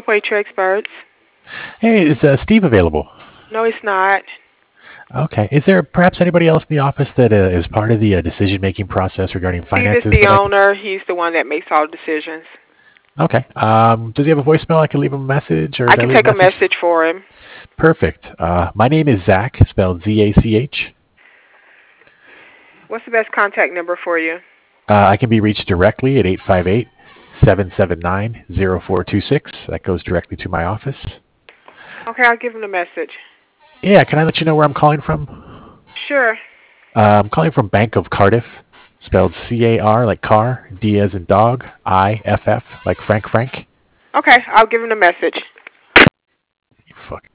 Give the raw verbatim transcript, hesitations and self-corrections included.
Waiter Experts. Hey, is uh, Steve available? No, it's not. Okay. Is there perhaps anybody else in the office that uh, is part of the uh, decision-making process regarding Steve is finances the that I could... owner. He's the one that makes all the decisions. Okay. Um, does he have a voicemail? I can leave him a message, or I should I can leave a take a message? message for him. Perfect. Uh, my name is Zach, spelled Z A C H. What's the best contact number for you? Uh, I can be reached directly at eight five eight, seven seven nine, zero four two six. That goes directly to my office. Okay, I'll give him the message. Yeah, can I let you know where I'm calling from? Sure. Uh, I'm calling from Bank of Cardiff, spelled C A R like car, D as in dog, I F F like Frank Frank. Okay, I'll give him the message. You fuck.